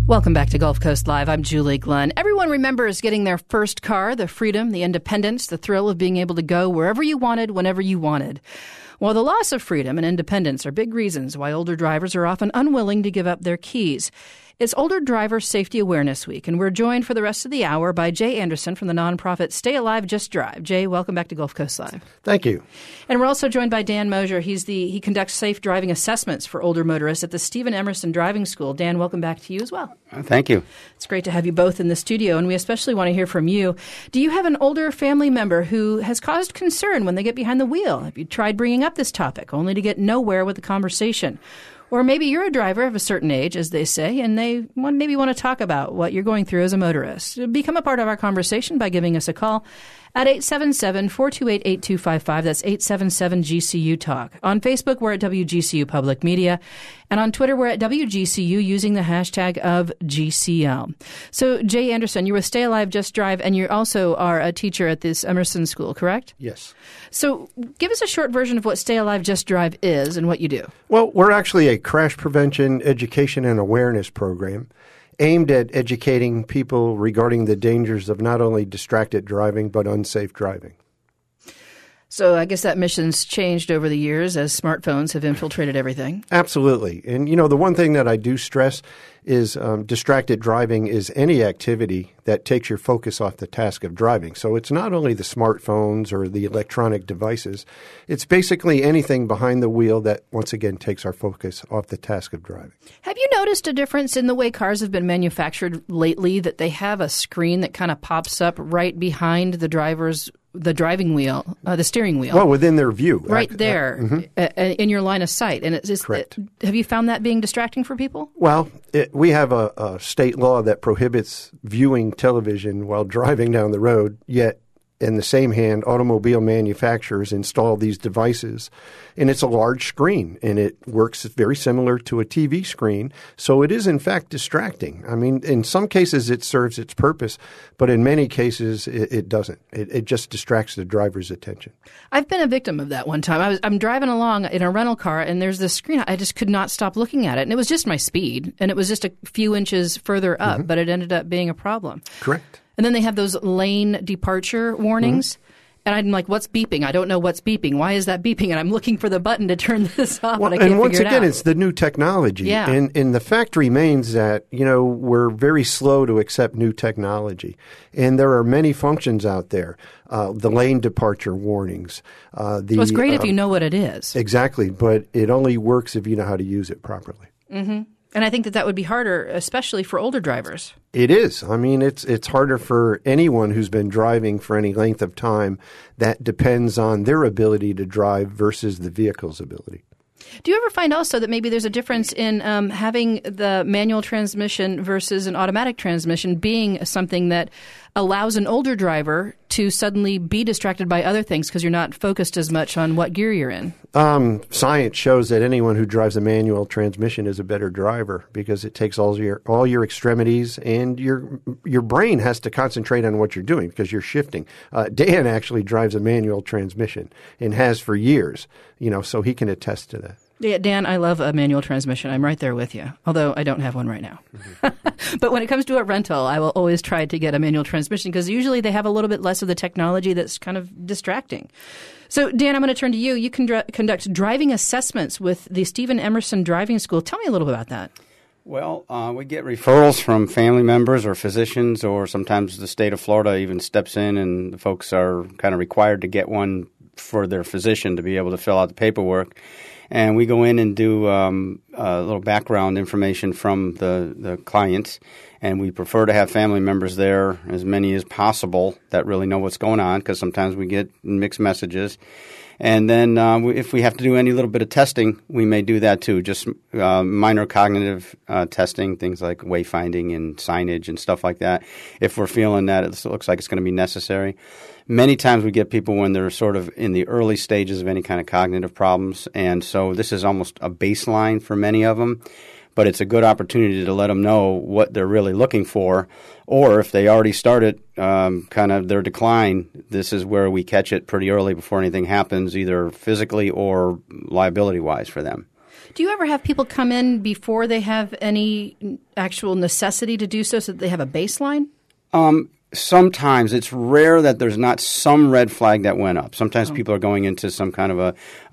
Welcome back to Gulf Coast Live. I'm Julie Glenn. Everyone remembers getting their first car, the freedom, the independence, the thrill of being able to go wherever you wanted, whenever you wanted. While the loss of freedom and independence are big reasons why older drivers are often unwilling to give up their keys. It's Older Driver Safety Awareness Week, and we're joined for the rest of the hour by Jay Anderson from the nonprofit Stay Alive, Just Drive. Jay, welcome back to Gulf Coast Live. Thank you. And we're also joined by Dan Mosier. He conducts safe driving assessments for older motorists at the Stephen Emerson Driving School. Dan, welcome back to you as well. Thank you. It's great to have you both in the studio, and we especially want to hear from you. Do you have an older family member who has caused concern when they get behind the wheel? Have you tried bringing up this topic only to get nowhere with the conversation? Or maybe you're a driver of a certain age, as they say, and they maybe want to talk about what you're going through as a motorist. Become a part of our conversation by giving us a call at 877-428-8255. That's 877-GCU-TALK. On Facebook, we're at WGCU Public Media. And on Twitter, we're at WGCU using the hashtag of GCL. So, Jay Anderson, you're with Stay Alive, Just Drive, and you also are a teacher at this Emerson School, correct? Yes. So give us a short version of what Stay Alive, Just Drive is and what you do. Well, we're actually a crash prevention, education, and awareness program aimed at educating people regarding the dangers of not only distracted driving, but unsafe driving. So I guess that mission's changed over the years as smartphones have infiltrated everything. Absolutely. And, the one thing that I do stress is distracted driving is any activity that takes your focus off the task of driving. So it's not only the smartphones or the electronic devices. It's basically anything behind the wheel that, once again, takes our focus off the task of driving. Have you noticed a difference in the way cars have been manufactured lately, that they have a screen that kind of pops up right behind the driving wheel, the steering wheel? Well, within their view. Right there, in your line of sight. And correct. Have you found that being distracting for people? Well, we have a state law that prohibits viewing television while driving down the road, yet in the same hand, automobile manufacturers install these devices, and it's a large screen, and it works very similar to a TV screen. So it is, in fact, distracting. I mean, in some cases, it serves its purpose, but in many cases, it doesn't. It just distracts the driver's attention. I've been a victim of that one time. I'm driving along in a rental car, and there's this screen. I just could not stop looking at it, and it was just my speed, and it was just a few inches further up, but it ended up being a problem. Correct. And then they have those lane departure warnings. And I'm like, what's beeping? I don't know what's beeping. Why is that beeping? And I'm looking for the button to turn this off, and I can't figure it out. And once again, it's the new technology. Yeah. And the fact remains that, we're very slow to accept new technology. And there are many functions out there. The lane departure warnings. It's great if you know what it is. Exactly. But it only works if you know how to use it properly. Mm-hmm. And I think that would be harder, especially for older drivers. It is. I mean, it's harder for anyone who's been driving for any length of time. That depends on their ability to drive versus the vehicle's ability. Do you ever find also that maybe there's a difference in having the manual transmission versus an automatic transmission being something that allows an older driver to suddenly be distracted by other things because you're not focused as much on what gear you're in? Science shows that anyone who drives a manual transmission is a better driver because it takes all your extremities, and your brain has to concentrate on what you're doing because you're shifting. Dan actually drives a manual transmission and has for years, so he can attest to that. Yeah, Dan, I love a manual transmission. I'm right there with you, although I don't have one right now. But when it comes to a rental, I will always try to get a manual transmission because usually they have a little bit less of the technology that's kind of distracting. So, Dan, I'm going to turn to you. You conduct driving assessments with the Stephen Emerson Driving School. Tell me a little bit about that. Well, we get referrals from family members or physicians, or sometimes the state of Florida even steps in and the folks are kind of required to get one for their physician to be able to fill out the paperwork. And we go in and do a little background information from the clients, and we prefer to have family members there, as many as possible, that really know what's going on, because sometimes we get mixed messages. And then if we have to do any little bit of testing, we may do that too, just minor cognitive testing, things like wayfinding and signage and stuff like that, if we're feeling that it looks like it's going to be necessary. Many times we get people when they're sort of in the early stages of any kind of cognitive problems, and so this is almost a baseline for many of them. But it's a good opportunity to let them know what they're really looking for, or if they already started kind of their decline, this is where we catch it pretty early before anything happens, either physically or liability-wise for them. Do you ever have people come in before they have any actual necessity to do so that they have a baseline? Sometimes. It's rare that there's not some red flag that went up. Sometimes people are going into some kind of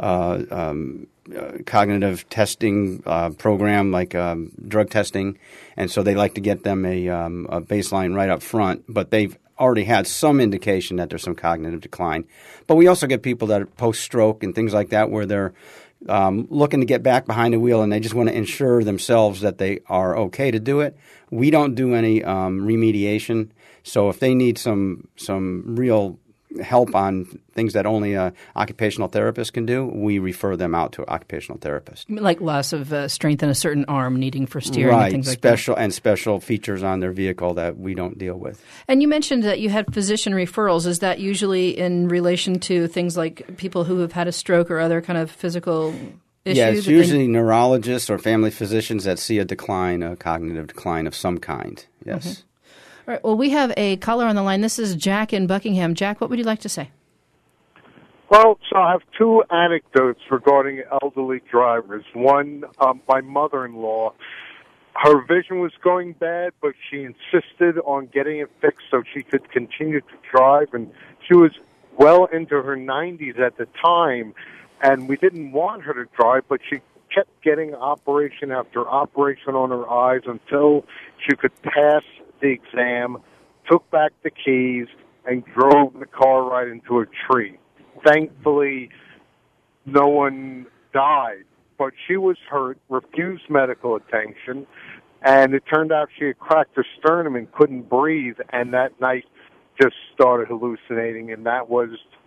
a cognitive testing program, like drug testing, and so they like to get them a baseline right up front, but they've already had some indication that there's some cognitive decline. But we also get people that are post-stroke and things like that where they're looking to get back behind the wheel and they just want to ensure themselves that they are okay to do it. We don't do any remediation. So if they need some real help on things that only an occupational therapist can do, we refer them out to an occupational therapist. Like loss of strength in a certain arm needing for steering and things like that. And special features on their vehicle that we don't deal with. And you mentioned that you had physician referrals. Is that usually in relation to things like people who have had a stroke or other kind of physical issues? Yeah, it's usually neurologists or family physicians that see a cognitive decline of some kind, yes. Mm-hmm. All right. Well, we have a caller on the line. This is Jack in Buckingham. Jack, what would you like to say? Well, so I have two anecdotes regarding elderly drivers. One, my mother-in-law, her vision was going bad, but she insisted on getting it fixed so she could continue to drive. And she was well into her 90s at the time, and we didn't want her to drive, but she kept getting operation after operation on her eyes until she could pass the exam, took back the keys, and drove the car right into a tree. Thankfully, no one died, but she was hurt, refused medical attention, and it turned out she had cracked her sternum and couldn't breathe, and that night just started hallucinating, and that was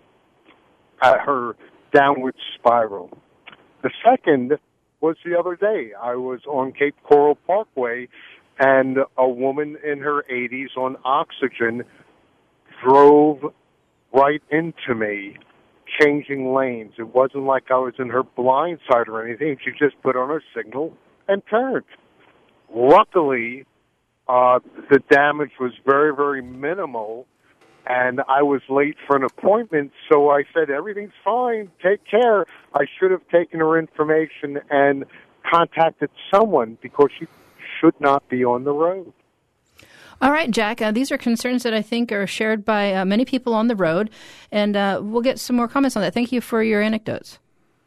her downward spiral. The second was the other day. I was on Cape Coral Parkway, and a woman in her 80s on oxygen drove right into me, changing lanes. It wasn't like I was in her blind side or anything. She just put on her signal and turned. Luckily, the damage was very, very minimal, and I was late for an appointment, so I said, everything's fine, take care. I should have taken her information and contacted someone because she should not be on the road. All right, Jack, these are concerns that I think are shared by many people on the road, and we'll get some more comments on that. Thank you for your anecdotes.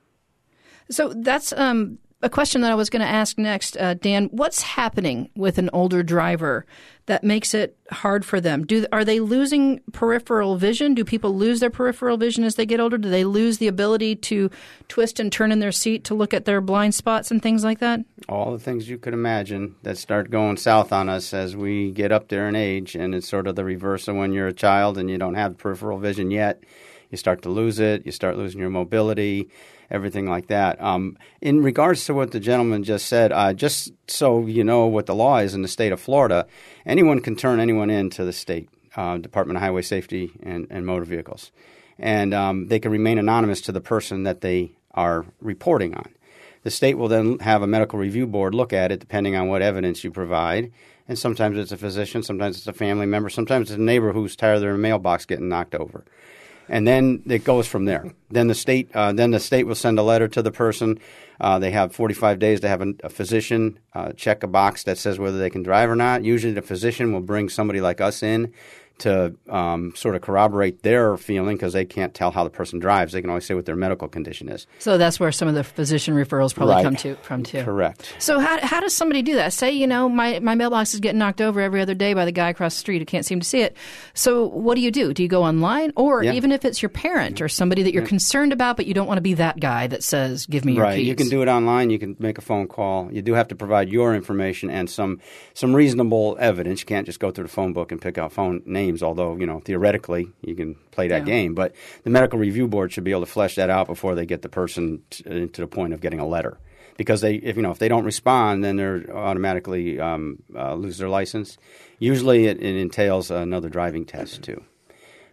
So that's a question that I was going to ask next, Dan. What's happening with an older driver that makes it hard for them? Are they losing peripheral vision? Do people lose their peripheral vision as they get older? Do they lose the ability to twist and turn in their seat to look at their blind spots and things like that? All the things you could imagine that start going south on us as we get up there in age, and it's sort of the reverse of when you're a child and you don't have peripheral vision yet. You start to lose it. You start losing your mobility, everything like that. In regards to what the gentleman just said, just so you know what the law is in the state of Florida, anyone can turn anyone in to the state Department of Highway Safety and Motor Vehicles. And they can remain anonymous to the person that they are reporting on. The state will then have a medical review board look at it depending on what evidence you provide. And sometimes it's a physician, sometimes it's a family member, sometimes it's a neighbor who's tired of their mailbox getting knocked over. And then it goes from there. Then the state will send a letter to the person. They have 45 days to have a physician check a box that says whether they can drive or not. Usually the physician will bring somebody like us in to sort of corroborate their feeling because they can't tell how the person drives. They can only say what their medical condition is. So that's where some of the physician referrals probably come from too. Correct. So how does somebody do that? Say, my mailbox is getting knocked over every other day by the guy across the street who can't seem to see it. So what do you do? Do you go online? Or even if it's your parent or somebody that you're concerned about but you don't want to be that guy that says, give me your keys? Right. You can do it online. You can make a phone call. You do have to provide your information and some reasonable evidence. You can't just go through the phone book and pick out phone names. Although, theoretically you can play that game. But the medical review board should be able to flesh that out before they get the person to the point of getting a letter. Because if they don't respond, then they're automatically lose their license. Usually it entails another driving test too.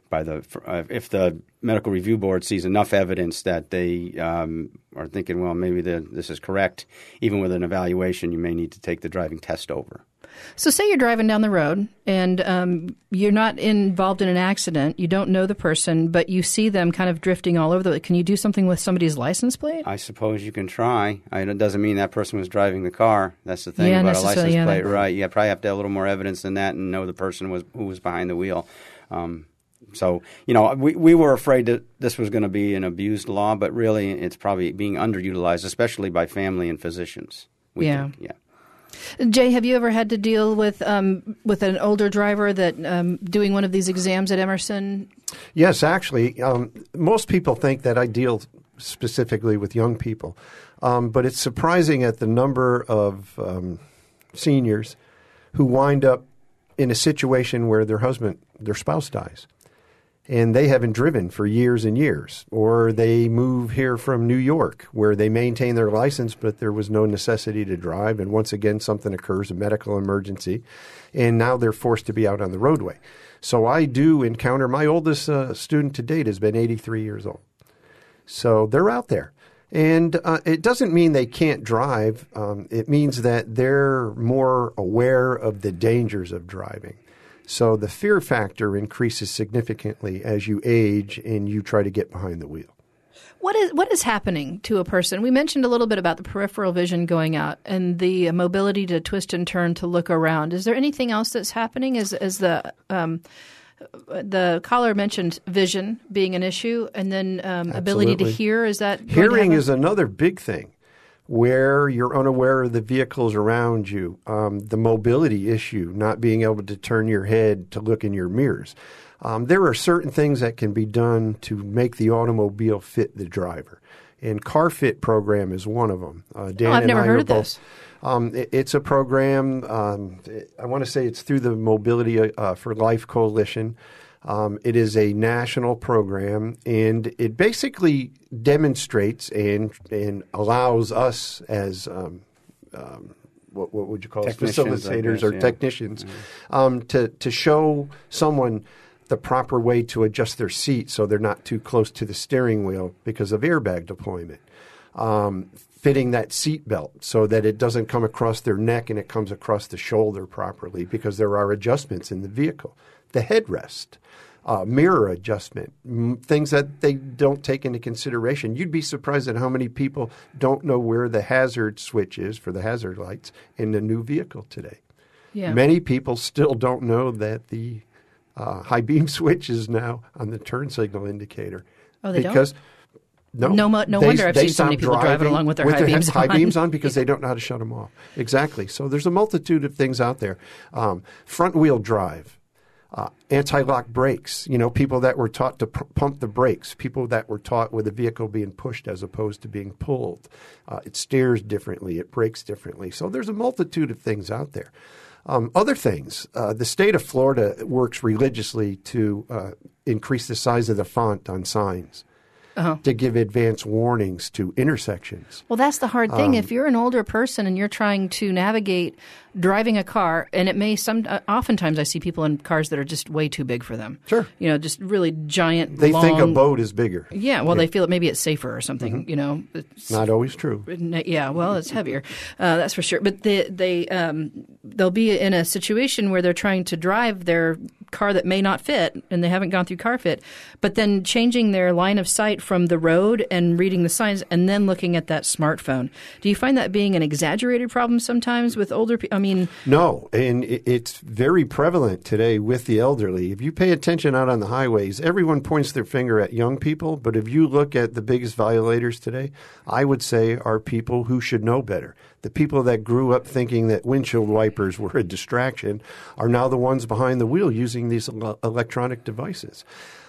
if the medical review board sees enough evidence that they are thinking, well, maybe this is correct, even with an evaluation, you may need to take the driving test over. So say you're driving down the road and you're not involved in an accident, you don't know the person, but you see them kind of drifting all over can you do something with somebody's license plate? I suppose you can try. It doesn't mean that person was driving the car. That's the thing about a license plate, right? You probably have to have a little more evidence than that and know the person who was behind the wheel. So, we were afraid that this was going to be an abused law, but really it's probably being underutilized, especially by family and physicians. Yeah. Jay, have you ever had to deal with an older driver that doing one of these exams at Emerson? Yes, actually. Most people think that I deal specifically with young people, but it's surprising at the number of seniors who wind up in a situation where their spouse dies. And they haven't driven for years and years. Or they move here from New York where they maintain their license, but there was no necessity to drive. And once again, something occurs, a medical emergency, and now they're forced to be out on the roadway. So I do encounter, my oldest student to date has been 83 years old. So they're out there. And it doesn't mean they can't drive. It means that they're more aware of the dangers of driving. So the fear factor increases significantly as you age and you try to get behind the wheel. What is happening to a person? We mentioned a little bit about the peripheral vision going out and the mobility to twist and turn to look around. Is there anything else that's happening? As the caller mentioned vision being an issue, and then ability to hear. Is that hearing is another big thing, where you're unaware of the vehicles around you, the mobility issue, not being able to turn your head to look in your mirrors. There are certain things that can be done to make the automobile fit the driver. And CarFit program is one of them. Dan I've never heard of this. It's a program, I want to say it's through the Mobility for Life Coalition. It is a national program, and it basically demonstrates and allows us as what would you call us, facilitators or technicians, to show someone the proper way to adjust their seat so they're not too close to the steering wheel because of airbag deployment. Fitting that seat belt so that it doesn't come across their neck and it comes across the shoulder properly because there are adjustments in the vehicle. The headrest, mirror adjustment, things that they don't take into consideration. You'd be surprised at how many people don't know where the hazard switch is for the hazard lights in the new vehicle today. Yeah. Many people still don't know that the high beam switch is now on the turn signal indicator. Oh, they don't? No wonder I've seen so many people driving along with their high beams on because they don't know how to shut them off. Exactly. So there's a multitude of things out there. Front wheel drive, anti-lock brakes. People that were taught to pump the brakes. People that were taught with the vehicle being pushed as opposed to being pulled. It steers differently. It brakes differently. So there's a multitude of things out there. Other things, the state of Florida works religiously to increase the size of the font on signs. To give advance warnings to intersections. Well, that's the hard thing. If you're an older person and you're trying to navigate driving a car, and it may oftentimes I see people in cars that are just way too big for them. Sure. Just really giant, They long, think a boat is bigger. Yeah, well, they feel maybe it's safer or something, Mm-hmm. It's not always true. Yeah, well, it's heavier. That's for sure. But they'll be in a situation where they're trying to drive their car that may not fit, and they haven't gone through CarFit, but then changing their line of sight from the road and reading the signs and then looking at that smartphone. Do you find that being an exaggerated problem sometimes with older people? No, and it's very prevalent today with the elderly. If you pay attention out on the highways, everyone points their finger at young people, but if you look at the biggest violators today, I would say are people who should know better. The people that grew up thinking that windshield wipers were a distraction are now the ones behind the wheel using these electronic devices.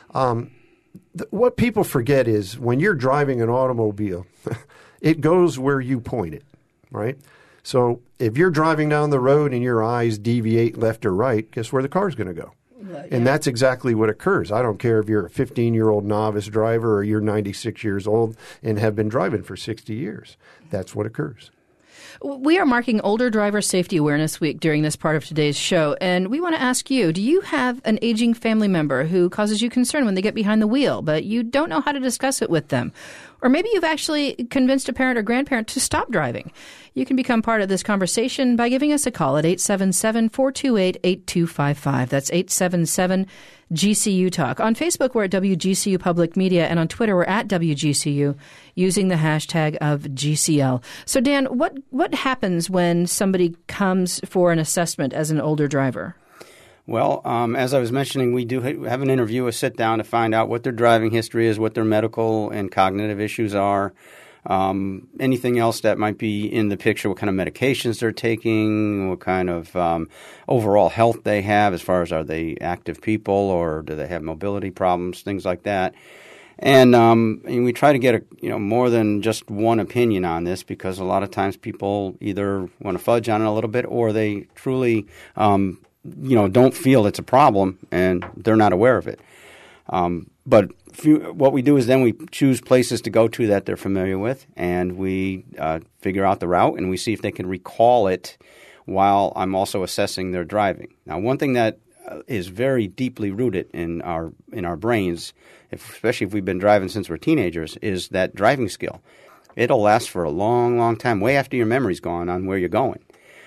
What people forget is when you're driving an automobile, it goes where you point it, right? So if you're driving down the road and your eyes deviate left or right, guess where the car's going to go? And that's exactly what occurs. I don't care if you're a 15-year-old novice driver or you're 96 years old and have been driving for 60 years. That's what occurs. We are marking Older Driver Safety Awareness Week during this part of today's show, and we want to ask you, do you have an aging family member who causes you concern when they get behind the wheel, but you don't know how to discuss it with them? Or maybe you've actually convinced a parent or grandparent to stop driving. You can become part of this conversation by giving us a call at 877-428-8255. That's 877-GCU Talk. On Facebook, we're at WGCU Public Media, and on Twitter, we're at WGCU, using the hashtag of GCL. So, Dan, what happens when somebody comes for an assessment as an older driver? Well, as I was mentioning, we do have an interview, a sit-down to find out what their driving history is, what their medical and cognitive issues are, anything else that might be in the picture, what kind of medications they're taking, what kind of overall health they have as far as are they active people or do they have mobility problems, things like that. And we try to get more than just one opinion on this because a lot of times people either want to fudge on it a little bit or they truly don't feel it's a problem and they're not aware of it. But what we do is then we choose places to go to that they're familiar with, and we figure out the route, and we see if they can recall it while I'm also assessing their driving. Now, one thing that is very deeply rooted in our brains, especially if we've been driving since we're teenagers, is that driving skill. It'll last for a long, long time, way after your memory's gone on where you're going.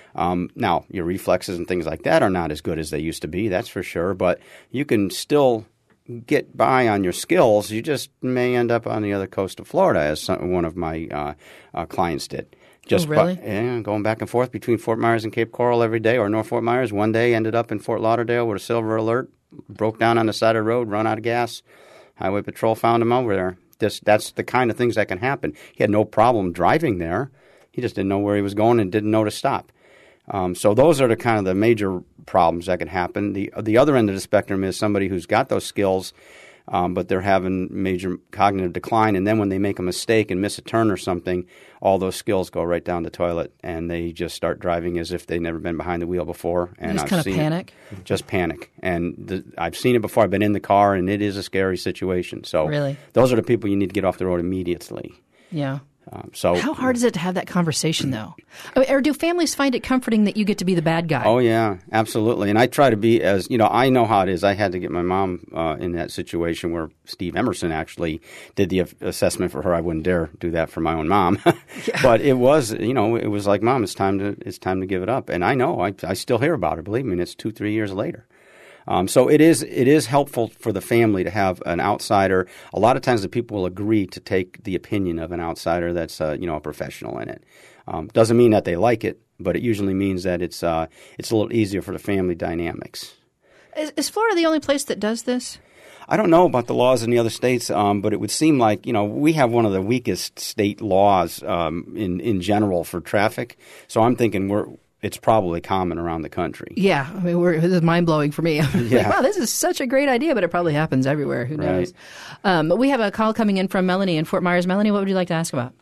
Now, your reflexes and things like that are not as good as they used to be, that's for sure, but you can still get by on your skills. You just may end up on the other coast of Florida, as one of my clients did. Just really? Going back and forth between Fort Myers and Cape Coral every day, or North Fort Myers. One day ended up in Fort Lauderdale with a silver alert, broke down on the side of the road, run out of gas. Highway Patrol found him over there. That's the kind of things that can happen. He had no problem driving there. He just didn't know where he was going and didn't know to stop. So those are the kind of the major problems that can happen. The other end of the spectrum is somebody who's got those skills, but they're having major cognitive decline. And then when they make a mistake and miss a turn or something, all those skills go right down the toilet, and they just start driving as if they've never been behind the wheel before. And just kind of panic? Just panic. And I've seen it before. I've been in the car, and it is a scary situation. So really? Those are the people you need to get off the road immediately. Yeah. So how hard is it to have that conversation, though? Or do families find it comforting that you get to be the bad guy? Oh, yeah, absolutely. And I try to be as, I know how it is. I had to get my mom in that situation where Steve Emerson actually did the assessment for her. I wouldn't dare do that for my own mom. Yeah. But it was, it was like, Mom, it's time to give it up. And I know, I still hear about her. Believe me, and it's 2-3 years later. So it is helpful for the family to have an outsider. A lot of times the people will agree to take the opinion of an outsider that's a professional in it. Doesn't mean that they like it, but it usually means that it's a little easier for the family dynamics. Is Florida the only place that does this? I don't know about the laws in the other states, but it would seem like we have one of the weakest state laws in general for traffic. So I'm thinking it's probably common around the country. Yeah. I mean, this is mind-blowing for me. Yeah. Wow, this is such a great idea, but it probably happens everywhere. Who knows? Right. But we have a call coming in from Melanie in Fort Myers. Melanie, what would you like to ask about?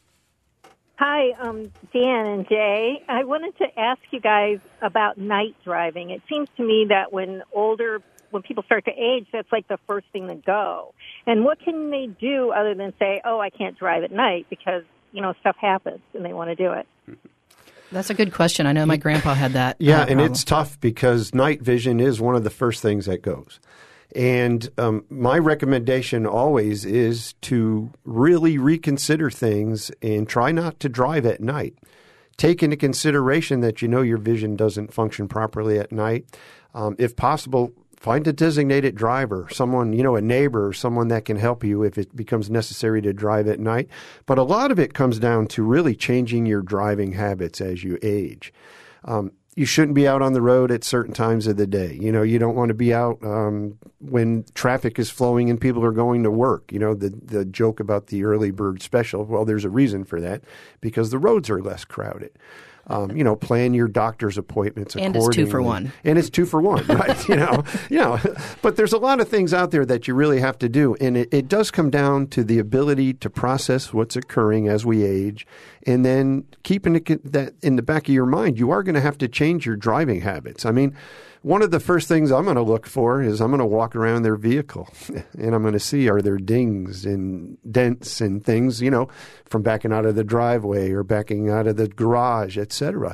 Hi, Dan and Jay. I wanted to ask you guys about night driving. It seems to me that when people start to age, that's like the first thing to go. And what can they do other than say, oh, I can't drive at night because, stuff happens and they want to do it? That's a good question. I know my grandpa had that. Yeah, and it's tough because night vision is one of the first things that goes. And my recommendation always is to really reconsider things and try not to drive at night. Take into consideration that your vision doesn't function properly at night. If possible, find a designated driver, someone, a neighbor, someone that can help you if it becomes necessary to drive at night. But a lot of it comes down to really changing your driving habits as you age. You shouldn't be out on the road at certain times of the day. You don't want to be out when traffic is flowing and people are going to work. The joke about the early bird special, well, there's a reason for that because the roads are less crowded. Plan your doctor's appointments accordingly. And it's 2 for 1. And it's 2 for 1, right? But there's a lot of things out there that you really have to do. And it does come down to the ability to process what's occurring as we age. And then keeping that in the back of your mind, you are going to have to change your driving habits. I mean, one of the first things I'm going to look for is I'm going to walk around their vehicle and I'm going to see, are there dings and dents and things, from backing out of the driveway or backing out of the garage, et cetera.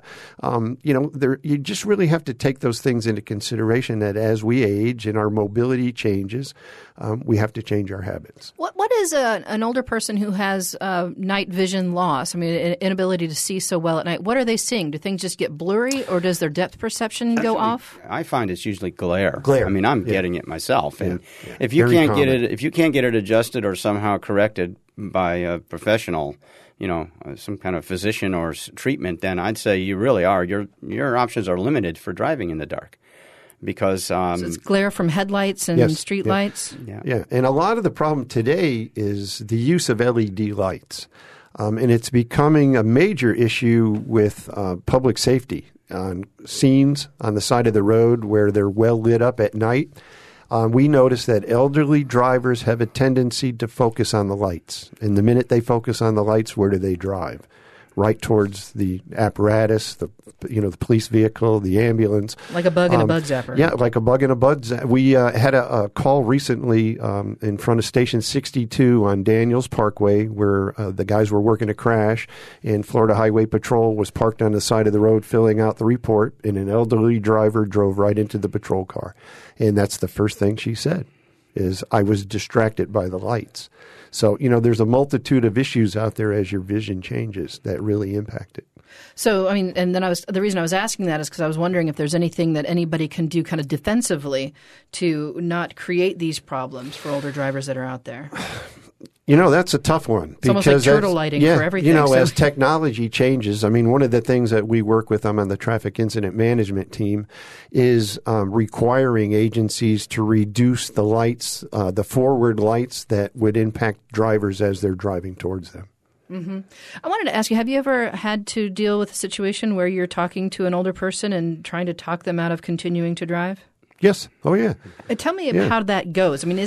You just really have to take those things into consideration that as we age and our mobility changes, we have to change our habits. What is an older person who has night vision loss? I mean, inability to see so well at night. What are they seeing? Do things just get blurry, or does their depth perception go off? I find it's usually glare. Glare. I mean, I'm getting it myself, and if you can't get it adjusted or somehow corrected by a professional, some kind of physician or treatment, then I'd say you really are. Your options are limited for driving in the dark. Because so it's glare from headlights and street lights? Yeah. And a lot of the problem today is the use of LED lights. And it's becoming a major issue with public safety on scenes on the side of the road where they're well lit up at night. We notice that elderly drivers have a tendency to focus on the lights. And the minute they focus on the lights, where do they drive? Right towards the apparatus, the police vehicle, the ambulance. Like a bug in a bug zapper. Yeah, like a bug in a bug zapper. We had a call recently in front of Station 62 on Daniels Parkway where the guys were working a crash, and Florida Highway Patrol was parked on the side of the road filling out the report, and an elderly driver drove right into the patrol car. And that's the first thing she said, is I was distracted by the lights. So, there's a multitude of issues out there as your vision changes that really impact it. So, I mean, and then the reason I was asking that is because I was wondering if there's anything that anybody can do kind of defensively to not create these problems for older drivers that are out there. That's a tough one. It's almost like turtle lighting for everything. As technology changes, I mean, one of the things that we work with, I'm on the traffic incident management team, is requiring agencies to reduce the lights, the forward lights that would impact drivers as they're driving towards them. Mm-hmm. I wanted to ask you, have you ever had to deal with a situation where you're talking to an older person and trying to talk them out of continuing to drive? Yes. Oh, yeah. Tell me how that goes. I mean,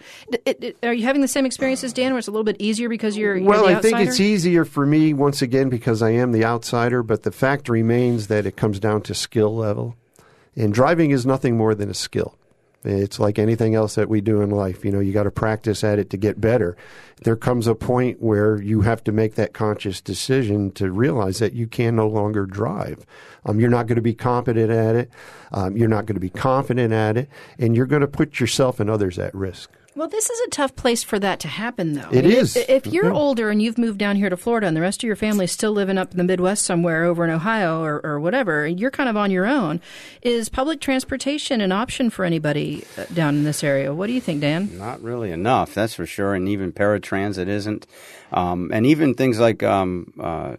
are you having the same experience as Dan, where it's a little bit easier because you're the outsider? Well, I think it's easier for me, once again, because I am the outsider, but the fact remains that it comes down to skill level. And driving is nothing more than a skill. It's like anything else that we do in life. You got to practice at it to get better. There comes a point where you have to make that conscious decision to realize that you can no longer drive. You're not going to be competent at it. You're not going to be confident at it. And you're going to put yourself and others at risk. Well, this is a tough place for that to happen, though. It is. If you're older and you've moved down here to Florida and the rest of your family is still living up in the Midwest somewhere over in Ohio or whatever, you're kind of on your own. Is public transportation an option for anybody down in this area? What do you think, Dan? Not really enough, that's for sure. And even paratransit isn't. And even things like Uber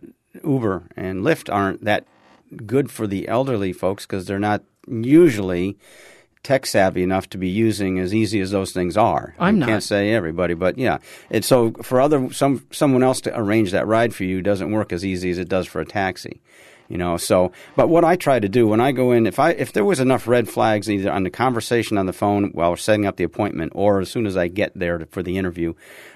and Lyft aren't that good for the elderly folks because they're not usually tech savvy enough to be using as easy as those things are. I can't say everybody, but yeah. And so for someone else to arrange that ride for you doesn't work as easy as it does for a taxi. So, but what I try to do when I go in, if there was enough red flags either on the conversation on the phone while we're setting up the appointment or as soon as I get there for the interview,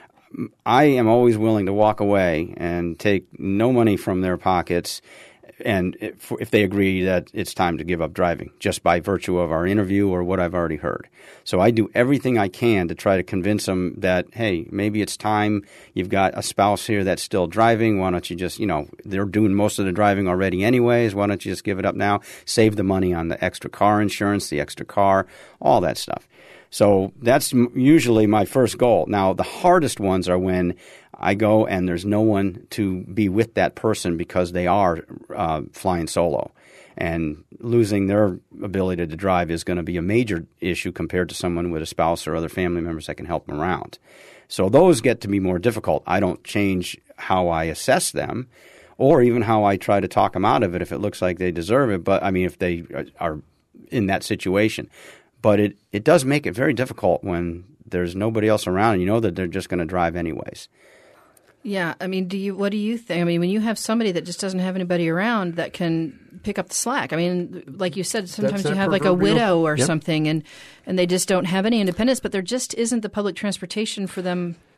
I am always willing to walk away and take no money from their pockets. And if they agree that it's time to give up driving, just by virtue of our interview or what I've already heard. So I do everything I can to try to convince them that, hey, maybe it's time. You've got a spouse here that's still driving. Why don't you just, they're doing most of the driving already anyways. Why don't you just give it up now? Save the money on the extra car insurance, the extra car, all that stuff. So that's usually my first goal. Now, the hardest ones are when I go and there's no one to be with that person because they are flying solo. And losing their ability to drive is going to be a major issue compared to someone with a spouse or other family members that can help them around. So those get to be more difficult. I don't change how I assess them or even how I try to talk them out of it if it looks like they deserve it. But, I mean, if they are in that situation. But it does make it very difficult when there's nobody else around and you know that they're just going to drive anyways. Yeah. I mean, what do you think? I mean, when you have somebody that just doesn't have anybody around that can pick up the slack. I mean, like you said, sometimes you have like a widow or something and they just don't have any independence, but there just isn't the public transportation for them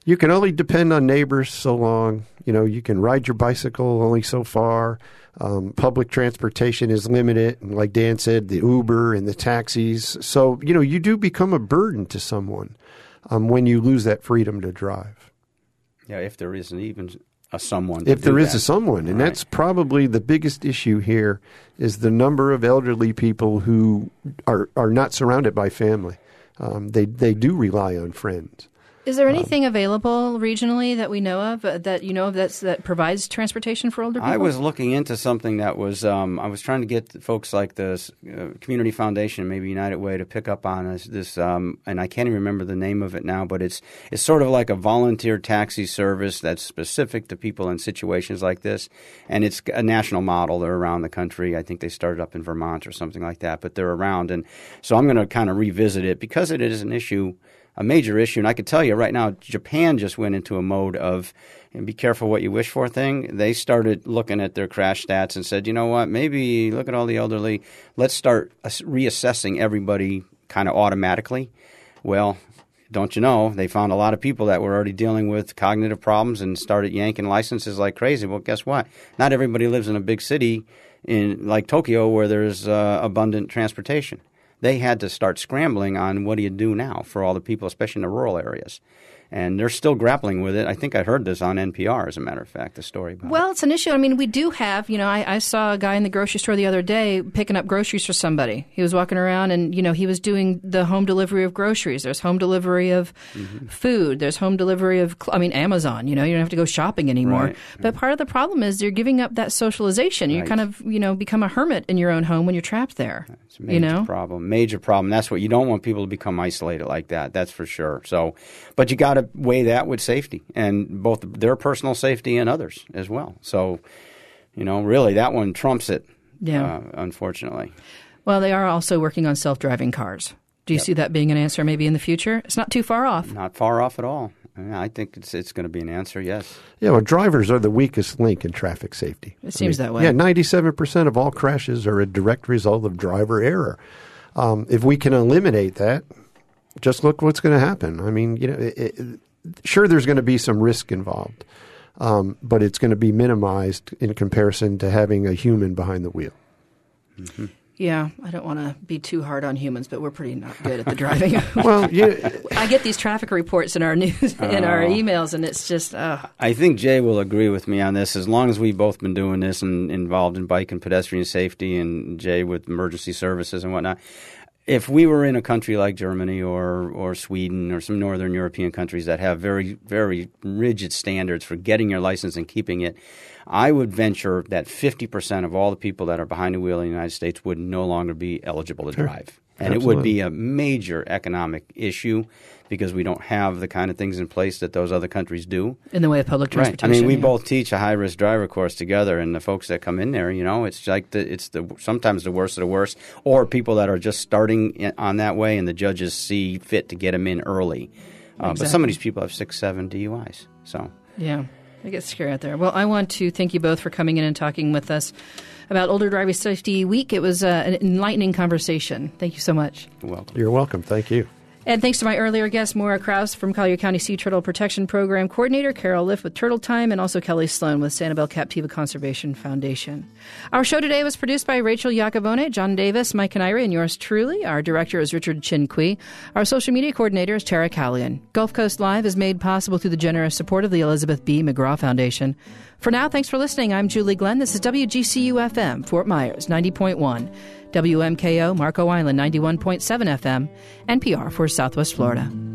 You can only depend on neighbors so long. You can ride your bicycle only so far. Public transportation is limited. And like Dan said, the Uber and the taxis. So, you do become a burden to someone when you lose that freedom to drive. Yeah, if there isn't even a someone. If there is a someone. And that's probably the biggest issue here is the number of elderly people who are not surrounded by family. They do rely on friends. Is there anything available regionally that we know of that provides transportation for older people? I was looking into something that was I was trying to get folks like the Community Foundation, maybe United Way, to pick up on this and I can't even remember the name of it now, but it's sort of like a volunteer taxi service that's specific to people in situations like this, and it's a national model. They're around the country. I think they started up in Vermont or something like that, but they're around, and so I'm going to kind of revisit it because it is an issue. A major issue, and I could tell you right now, Japan just went into a mode of and be careful what you wish for thing. They started looking at their crash stats and said, you know what, maybe look at all the elderly. Let's start reassessing everybody kind of automatically. Well, don't you know, they found a lot of people that were already dealing with cognitive problems and started yanking licenses like crazy. Well, guess what? Not everybody lives in a big city like Tokyo where there's abundant transportation. They had to start scrambling on what do you do now for all the people, especially in the rural areas. And they're still grappling with it. I think I heard this on NPR, as a matter of fact, the story about it. It's an issue. I mean, we do have, I saw a guy in the grocery store the other day picking up groceries for somebody. He was walking around and, he was doing the home delivery of groceries. There's home delivery of food. There's home delivery of, Amazon. You don't have to go shopping anymore. Right. But part of the problem is you're giving up that socialization. You kind of, become a hermit in your own home when you're trapped there. It's a major problem. That's what you don't want people to become isolated like that. That's for sure. So, but you got to weigh that with safety and both their personal safety and others as well. So, really that one trumps it. Yeah. Unfortunately. Well, they are also working on self-driving cars. Do you see that being an answer maybe in the future? It's not too far off. Not far off at all. I think it's going to be an answer, yes. Yeah, drivers are the weakest link in traffic safety. It seems that way. Yeah, 97% of all crashes are a direct result of driver error. If we can eliminate that, just look what's going to happen. Sure, there's going to be some risk involved, but it's going to be minimized in comparison to having a human behind the wheel. Mm-hmm. Yeah, I don't want to be too hard on humans, but we're pretty not good at the driving. Well, yeah. I get these traffic reports in our news, in our emails, and it's just. I think Jay will agree with me on this. As long as we've both been doing this and involved in bike and pedestrian safety, and Jay with emergency services and whatnot. If we were in a country like Germany or Sweden or some northern European countries that have very, very rigid standards for getting your license and keeping it, I would venture that 50% of all the people that are behind the wheel in the United States would no longer be eligible to drive. And Absolutely. It would be a major economic issue because we don't have the kind of things in place that those other countries do. In the way of public transportation. Right. We both teach a high-risk driver course together, and the folks that come in there, it's like sometimes the worst of the worst, or people that are just starting on that way, and the judges see fit to get them in early. Exactly. But some of these people have 6, 7 DUIs. So yeah. It gets scary out there. Well, I want to thank you both for coming in and talking with us about Older Driver Safety Week. It was an enlightening conversation. Thank you so much. You're welcome. You're welcome. Thank you. And thanks to my earlier guest, Maura Krause from Collier County Sea Turtle Protection Program Coordinator, Carol Liff with Turtle Time, and also Kelly Sloan with Sanibel Captiva Conservation Foundation. Our show today was produced by Rachel Iacobone, John Davis, Mike Canira, and yours truly. Our director is Richard Chinqui. Our social media coordinator is Tara Callion. Gulf Coast Live is made possible through the generous support of the Elizabeth B. McGraw Foundation. For now, thanks for listening. I'm Julie Glenn. This is WGCU-FM, Fort Myers, 90.1. WMKO, Marco Island, 91.7 FM, NPR for Southwest Florida.